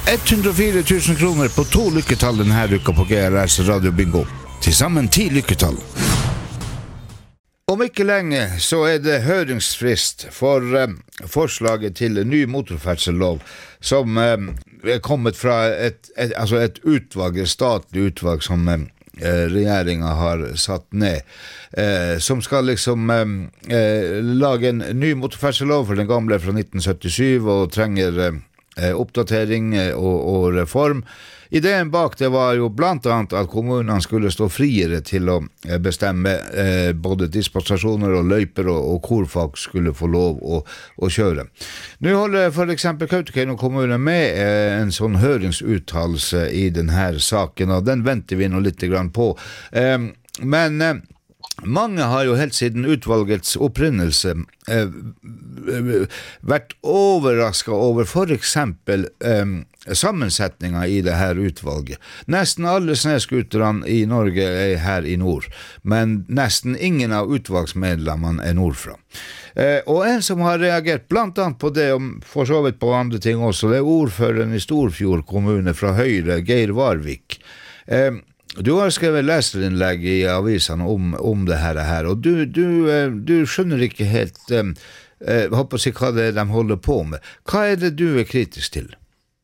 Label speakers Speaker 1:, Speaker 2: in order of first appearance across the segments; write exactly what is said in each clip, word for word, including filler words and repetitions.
Speaker 1: hundre og fire tusen kroner på to lykketall denne uka på G R S Radio Bingo. Til sammen ti lykketall. Om ikke lenge så er det høringsfrist for eh, forslaget til en ny motorferdsellov som eh, er kommet fra et, et, altså et utvalg, et statlig utvalg som eh, regjeringen har satt ned, eh, som skal liksom eh, lage en ny motorferdsellov for den gamle fra nitten syttisju og trenger eh, oppdatering og, og reform. Ideen bak det var jo blant annet at kommunene skulle stå friere til å bestemme eh, både dispensasjoner og løyper og, og hvor folk skulle få lov å, å kjøre. Nå holder for eksempel Kautokeino kommune med eh, en sånn høringsuttalelse i denne saken, og den venter vi nå litt grann på. Eh, men eh, mange har jo helt siden utvalgets opprinnelse eh, vært overrasket over for eksempel eh, sammensetningen i det her utvalget. Nesten alle snøskuterne i Norge er her i nord, men nesten ingen av utvalgsmedlemmene er nordfra. Eh, og en som har reagert blant annet på det, og for så vidt på andre ting også, det er ordføreren i Storfjord kommune fra Høyre, Geir Varvik. Eh, Du har skrevet leserinnlegg i avisene om, om det her, her og du, du, du skjønner ikke helt eh, eh, håper å si hva det er de holder på med. Hva er det du er kritisk til?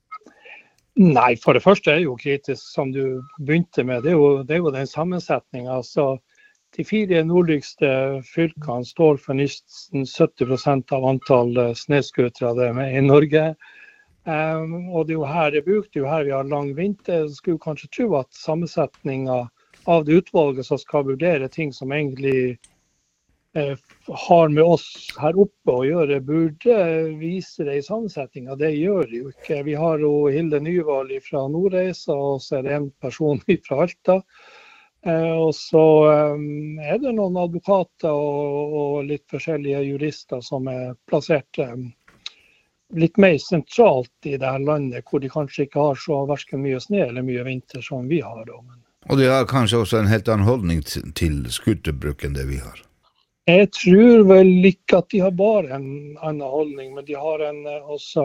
Speaker 2: Nei, for det første er jeg jo kritisk, som du begynte med. Det er jo, det er jo den sammensetningen. Altså, de fire nordligste fylkene står for nesten sytti prosent av antall snøskutere i Norge. Um, og det er jo her det brukt, det er jo her vi har lang vinter. Jeg skulle kanskje tro at sammensetningen av det utvalget som skal vurdere ting som egentlig eh, har med oss her oppe å gjøre, burde vise det i sammensetningen. Det gjør det jo ikke. Vi har jo Hilde Nyvall fra Nordreisa, og så er det en person fra Alta. Eh, og så um, er det noen advokater og, og litt forskjellige jurister som er plassert um, litt mer sentralt i det her landet, hvor de kanskje ikke har så hverken mye snø eller mye vinter som vi har. Da. Men
Speaker 1: og de har kanskje også en helt annen holdning til, til skuterbruk enn det vi har?
Speaker 2: Jeg tror vel ikke at de har bare en annen holdning, men de har en også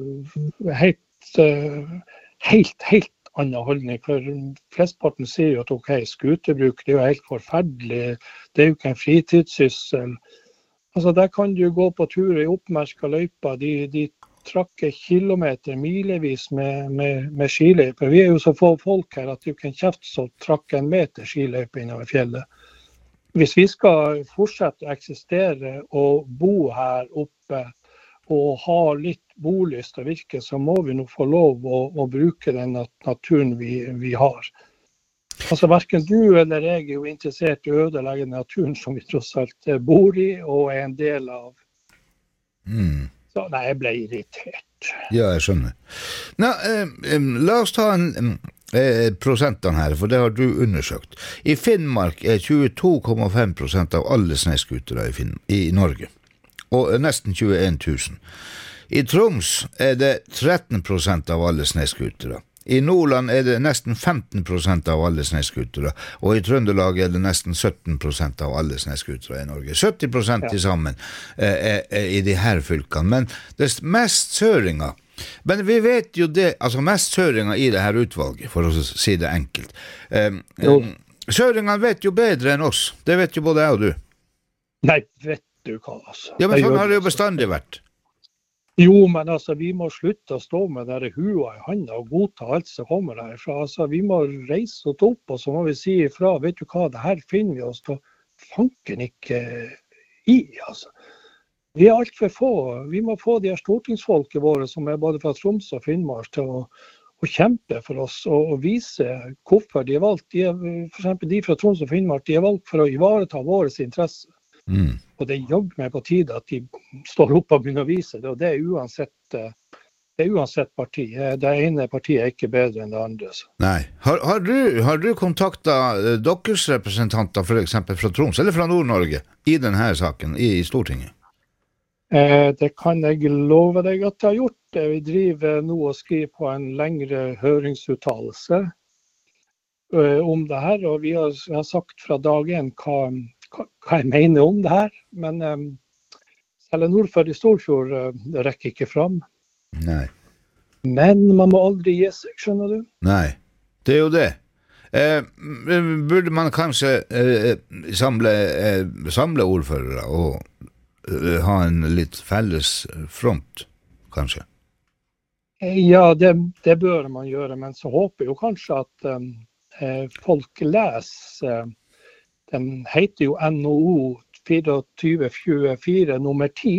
Speaker 2: helt, helt, helt annen holdning. For flestparten sier jo at ok, skuterbruk det er jo helt forferdelig, det er jo ikke en fritidssyssel. Altså, der kan du gå på tur i oppmerket løyper, de, de trakker kilometer, milevis med, med, med skiløyper. Vi er jo så få folk her at du kan kjefte så trakke en meter skiløyper innover fjellet. Hvis vi skal fortsette å eksistere og bo her oppe og ha litt bolyst og virke, så må vi nå få lov å, å bruke den naturen vi, vi har. Altså, hverken du eller jeg er jo interessert i å ødelegge naturen som vi tross alt bor i og er en del av.
Speaker 1: Mm.
Speaker 2: Så nei, jeg ble irritert.
Speaker 1: Ja, jeg skjønner. Nå, eh, la oss ta en eh, prosentene her, for det har du undersøkt. I Finnmark er tjueto komma fem prosent av alle snøskutere i, Finn- i Norge, og nesten tjueen tusen. I Troms er det tretten prosent av alle snøskutere. I Nordland er det nesten femten prosent av alle snøskutere, og i Trøndelag er det nesten sytten prosent av alle snøskutere i Norge. sytti prosent til sammen eh, er, er i de her fylkene, men det er mest søringer. Men vi vet jo det, altså mest søringer i det her utvalget, for å si det enkelt. Eh, søringene vet jo bedre enn oss, det vet jo både jeg og du.
Speaker 2: Nei, vet du hva, altså.
Speaker 1: Ja, men sånn har det jo bestandig vært.
Speaker 2: Jo, men altså, vi må slutte å stå med der hua i handa og godta alt som kommer derfra. Altså, vi må reise oss opp, og så må vi si ifra, vet du hva, det her finner vi oss til fanken ikke i, altså. Vi er alt for få. Vi må få de her stortingsfolket våre, som er både fra Troms og Finnmark, til å, å kjempe for oss og, og vise hvorfor de er valgt. De er, for eksempel de fra Troms og Finnmark, de er valgt for å ivareta våre interesser. Mm. Og det jobber meg på tide at de står opp og begynner å vise det, og det er uansett, det er uansett parti. Det ene partiet er ikke bedre enn det andre. Så.
Speaker 1: Nei. Har, har, du, har du kontaktet deres representanter, for eksempel fra Troms, eller fra Nord-Norge, i denne saken, i, i Stortinget?
Speaker 2: Eh, det kan jeg love deg at jeg har gjort. Vi driver nå og skriver på en lengre høringsuttalelse eh, om det her, og vi har, vi har sagt fra dag en hva hva jeg mener om det her, men um, selv nordfor i Storfjord uh, det rekker ikke fram.
Speaker 1: Nei.
Speaker 2: Men man må aldri gi seg, skjønner du?
Speaker 1: Nei, det er jo det. Eh, burde man kanskje eh, samle, eh, samle ordførere og eh, ha en litt felles front, kanskje?
Speaker 2: Ja, det, det bør man gjøre, men så håper jeg jo kanskje at um, eh, folk leser. Den heter jo N O O tjuefire tjuefire nummer ti.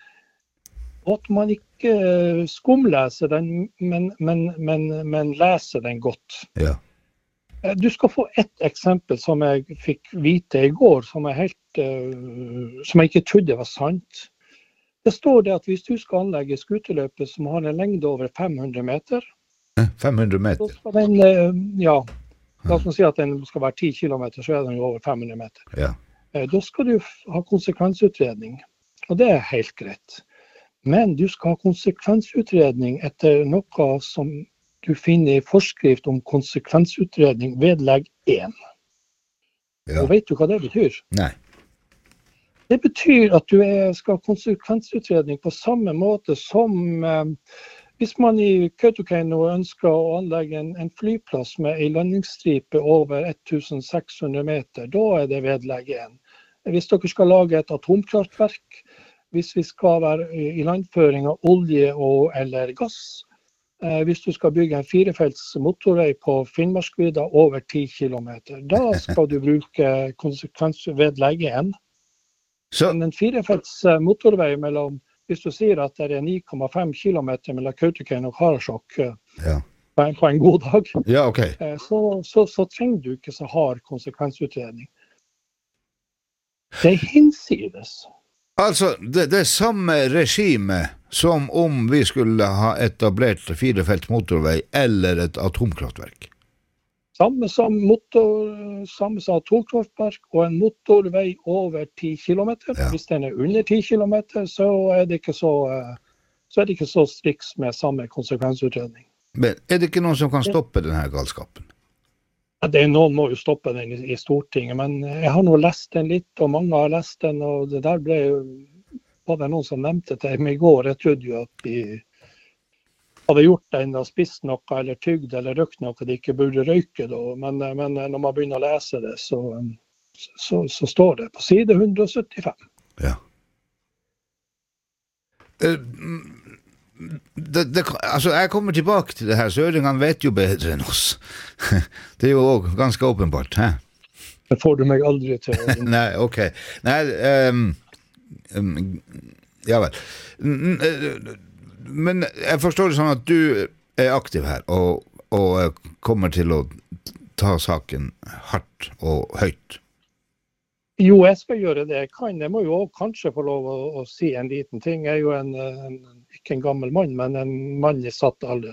Speaker 2: Og at man ikke skumleser den, men, men, men, men leser den godt.
Speaker 1: Ja.
Speaker 2: Du skal få ett eksempel som jeg fikk vite i går, som, er helt, uh, som jeg ikke trodde var sant. Det står det at hvis du skal anlegge skuterløpet som har en lengde over fem hundre meter,
Speaker 1: fem hundre meter?
Speaker 2: Så skal den, uh, ja, la oss si at den skal være ti kilometer, så er den jo over fem hundre meter.
Speaker 1: Ja.
Speaker 2: Uh, da skal du ha konsekvensutredning, og det er helt greit. Men du skal ha konsekvensutredning etter noe som du finner i forskrift om konsekvensutredning vedlegg én. Ja. Og vet du hva det betyr?
Speaker 1: Nei.
Speaker 2: Det betyr at du er, skal ha konsekvensutredning på samme måte som eh, hvis man i Kautokeino ønsker å anlegge en, en flyplass med en landingsstripe over seks hundre meter, da er det vedlegg én. Hvis dere skal lage et atomkraftverk, hvis vi skal være i landføring av olje og eller gass, Eh, hvis du skal bygge en firefelts motorvei på Finnmarksvidda over ti kilometer, da skal du bruke konsekvensvedlegg én. Så en firefelts motorvei mellom, hvis du sier at det er ni komma fem kilometer mellom Kautokeino og Karasjok eh,
Speaker 1: ja.
Speaker 2: på, en, på en god dag,
Speaker 1: ja, okay.
Speaker 2: eh, så, så, så trenger du ikke så hard konsekvensutredning. Det er hinsides.
Speaker 1: Altså, det, det er samme regime som om vi skulle ha etablert firefelts motorvei eller et atomkraftverk.
Speaker 2: Samme som, motor, samme som atomkraftverk og en motorvei over ti kilometer. Ja. Hvis den er under ti kilometer, så er det ikke så, så, er det ikke så striks med samme konsekvensutredning.
Speaker 1: Men er det ikke noen som kan stoppe denne galskapen?
Speaker 2: Ja, det er noen må jo stoppe den i, i Stortinget, men jeg har nå lest den litt, og mange har lest den, og det der ble jo, var det noen som nevnte det i går. Jeg trodde jo at de hadde gjort den og spist noe, eller tygd, eller røkt noe de ikke burde røyke da. Men, men når man begynner å lese det, så, så, så står det på side ett hundre syttifem.
Speaker 1: Ja. Uh, Det, det, altså, jeg kommer tilbake til det her. Søringene vet jo bedre enn oss. Det er jo også ganske åpenbart. Hæ?
Speaker 2: Det får du meg aldri til.
Speaker 1: Nei, ok. Nei, um, um, ja vel. Men jeg forstår det sånn at du er aktiv her, og, og kommer til å ta saken hardt og høyt.
Speaker 2: Jo, jeg skal gjøre det jeg kan. Jeg må jo kanskje få lov å, å si en liten ting. Jeg er jo en, en, ikke en gammel mann, men en mann i satt alder.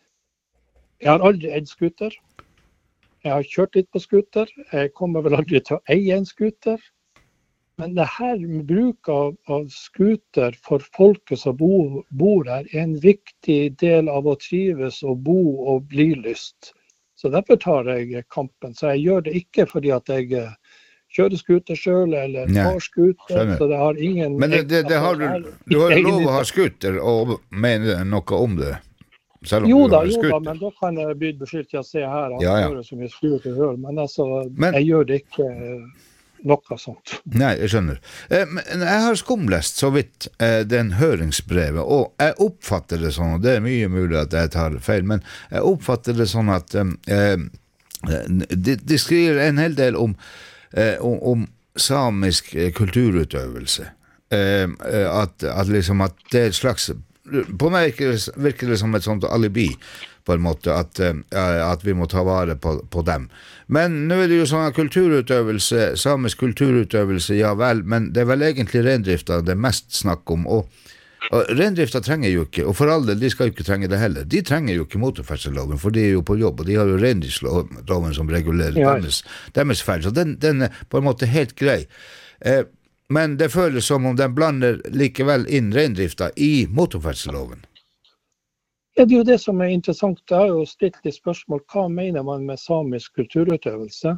Speaker 2: Jeg har aldri eid skuter. Jeg har kjørt litt på skuter. Jeg kommer vel aldri til å eie en skuter. Men det her med bruk av, av skuter for folket som bo, bor her, er en viktig del av å trives og bo og bli lyst. Så derfor tar jeg kampen. Så jeg gjør det ikke fordi at jeg kjøre skuter selv, eller har skuter, så det har ingen...
Speaker 1: Men det, det, det har du, du har lov å ha skuter og mene noe om det, selv om
Speaker 2: jo
Speaker 1: du
Speaker 2: da,
Speaker 1: har skuter.
Speaker 2: Jo da, men da kan jeg bli beskyldt til å se her, at
Speaker 1: ja, ja.
Speaker 2: jeg gjør så mye skuter selv, men altså, men, jeg gjør det ikke noe sånt.
Speaker 1: Nei, jeg skjønner. Eh, men jeg har skumlest så vidt eh, den høringsbrevet, og jeg oppfatter det sånn, og det er mye mulig at jeg tar feil, men jeg oppfatter det sånn at eh, de, de skriver en hel del om Eh, om, om samisk eh, kulturutøvelse. Eh, at, at, liksom at det er et slags... På meg virker det som et sånt alibi, på en måte, at, eh, at vi må ta vare på, på dem. Men nå er det jo sånn at kulturutøvelse, samisk kulturutøvelse, ja vel, men det er vel egentlig rendrifta det er mest snakk om, og Og rendrifta trenger jo ikke, og for alle, de skal jo ikke trenge det heller. De trenger jo ikke motorferdselsloven, for de er jo på jobb, og de har jo rendriftsloven som regulerer ja. deres, deres ferd. Så den, den er på en måte helt grei. Eh, men det føles som om den blander likevel inn rendrifta i motorferdselsloven.
Speaker 2: Ja, det er jo det som er interessant. Det er jo stilt i spørsmål, hva mener man med samisk kulturutøvelse?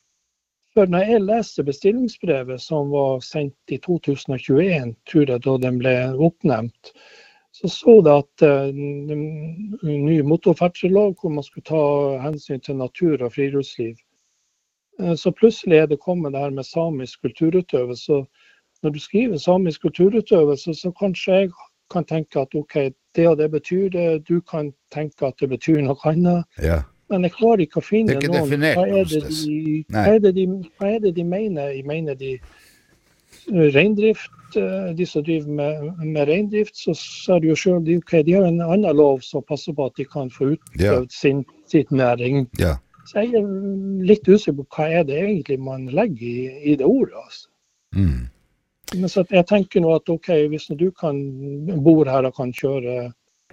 Speaker 2: For når jeg leste bestillingsbrevet som var sendt i to tusen og tjueen, tror jeg da den ble oppnevnt, så så det at en ny motorferdsellov hvor man skulle ta hensyn til natur og friluftsliv. Så plutselig er det kommet det her med samisk kulturutøvelse. Så når du skriver samisk kulturutøvelse, så kanskje jeg kan tenke at ok, det og det betyr det, du kan tenke at det betyr noe annet.
Speaker 1: Ja.
Speaker 2: Men jeg klarer ikke å finne
Speaker 1: ikke
Speaker 2: noen. Hva er, det de, hva, er det de, hva er det de mener? Jeg mener de reindrift, de som driver med, med reindrift, så sa de jo selv, de, okay, de har en annen lov som passer på at de kan få utøvd ja. sin, sin næring.
Speaker 1: Ja.
Speaker 2: Så jeg er litt usikker på hva er det egentlig man legger i, i det ordet. Altså.
Speaker 1: Mm.
Speaker 2: Men så jeg tenker nå at ok, hvis du kan bor her og kan kjøre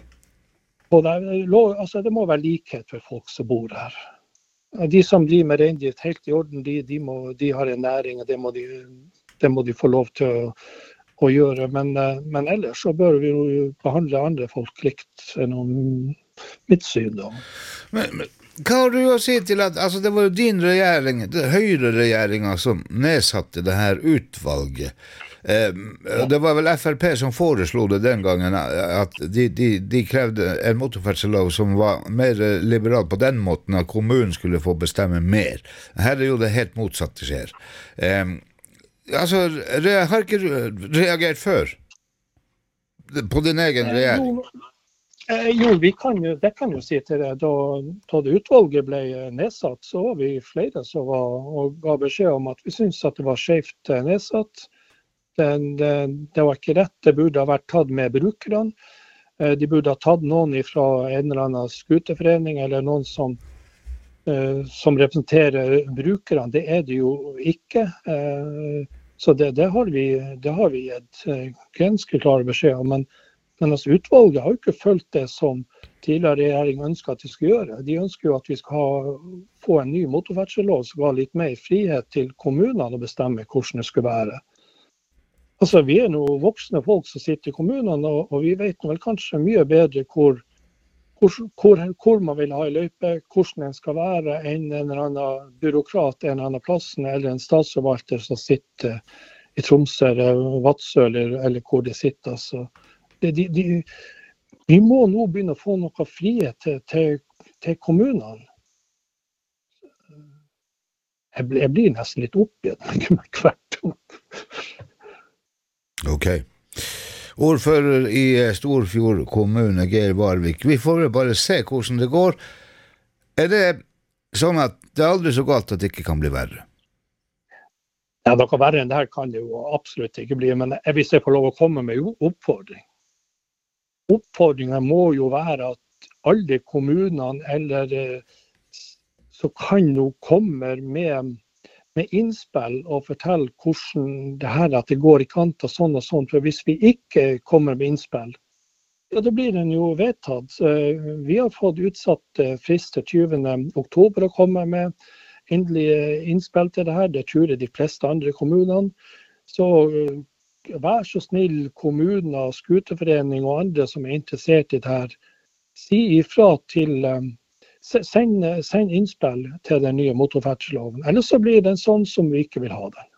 Speaker 2: på det, altså det må være likhet for folk som bor her. De som driver med reindrift helt i orden, de, de, må, de har en næring, og det må de, det må de få lov til å, å gjøre. Men, men ellers så bør vi jo behandle andre folk likt enn mitt syn da.
Speaker 1: Men, men hva har du å si til at, altså det var jo din regjering, det Høyre-regjeringen som nedsatte det her utvalget. Eh, det var vel F R P som foreslo det den gangen, at de, de, de krevde en motorferdsellov som var mer liberal på den måten at kommunen skulle få bestemme mer. Her er jo det helt motsatte skjer. Eh, altså, har ikke du reagert før? På din egen regjering?
Speaker 2: Eh, jo, vi kan jo, det kan jo si til det. Da, da det utvalget ble nedsatt, så var vi flere som var, og ga beskjed om at vi synes at det var skjevt nedsatt. Det, det, det var ikke rett, det burde ha vært tatt med brukerne. Eh, de burde ha tatt noen fra en eller annen skuterforening, eller noen som, eh, som representerer brukerne. Det er det jo ikke. Eh, så det, det, har vi, det har vi et eh, ganske klar beskjed om. Men Men altså, utvalget har jo ikke følt det som tidligere regjering ønsker at de skal gjøre. De ønsker jo at vi skal ha, få en ny motorferdsellov som ga litt mer frihet til kommunene å bestemme hvordan det skal være. Altså, vi er noen voksne folk som sitter i kommunene, og, og vi vet vel kanskje mye bedre hvor, hvor, hvor, hvor man vil ha i løype, hvordan den skal være, enn en eller annen byråkrat en eller annen plassen, eller en statsforvalter som sitter i Tromsø eller Vadsø, eller, eller hvor det sitter, altså. De, de, de, vi må nå begynne å få noe frihet til, til, til kommunene. Jeg, jeg blir nesten litt oppgitt med hvert ord.
Speaker 1: Ok. Ordfører i Storfjord kommune, Geir Varvik. Vi får bare se hvordan det går. Er det sånn at det er aldri så galt at det ikke kan bli verre?
Speaker 2: Ja, noe verre enn det her kan det jo absolutt ikke bli, men jeg vil se få lov å komme med oppfordring. Oppfordringen må jo være at alle kommunene eller så kan jo komme med, med innspill og fortelle hvordan det her at det går i kant og sånn og sånn. For hvis vi ikke kommer med innspill, ja, da blir den jo vedtatt. Vi har fått utsatt frist til tyvende oktober å komme med endelige innspill til det her. Det tror jeg de fleste andre kommunene. Så vær så snill, kommuner, skuterforening og andre som er interessert i det her, si ifra til, send, send innspill til den nye motorferdselsloven. Ellers så blir den sånn som vi ikke vil ha den.